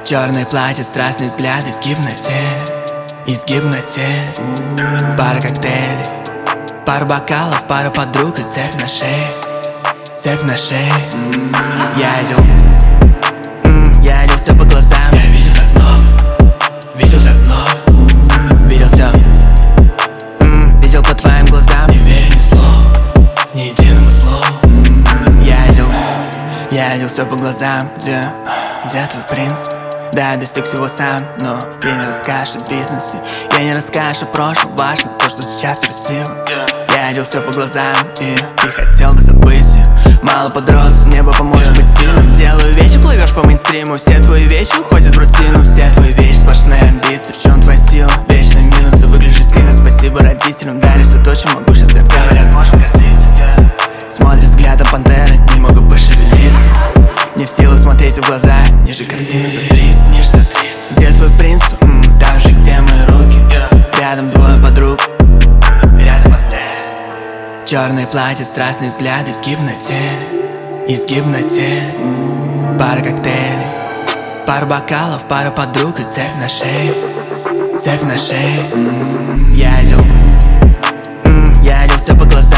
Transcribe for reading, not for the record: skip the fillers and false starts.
Черное платье, страстный взгляд, изгиб на теле, пара коктейлей, пара бокалов, пара подруг и цепь на шее. Я видел все по глазам. Я видел так много, Видел все, видел по твоим глазам. не верю ни слову, ни единому слову. Я видел все по глазам. Где твой принцип? Да, я достиг всего сам, но я не расскажешь о бизнесе. Я не расскажешь о прошлом, важно то, что сейчас красиво. Я видел все по глазам и хотел бы забыть. Мало подрос, небо поможет быть сильным. Делаю вещи, плывешь по мейнстриму. Все твои вещи уходят в рутину. Все твои вещи, сплошные амбиции. В чем твоя сила? Вечные минусы, выглядишь стильно. Спасибо родителям, дали все то, чем могу сейчас гордиться. Говорят, можем гордиться, Смотришь взглядом пантеры, не могу пошевелиться. Не в силах смотреть в глаза, ниже картины за 300. Где твой принцип? Там же, где мои руки. Рядом двое подруг, рядом отель. черное платье, страстный взгляд, изгиб на теле, пара коктейлей, пара бокалов, пара подруг и цепь на шее. Я видел все по глазам.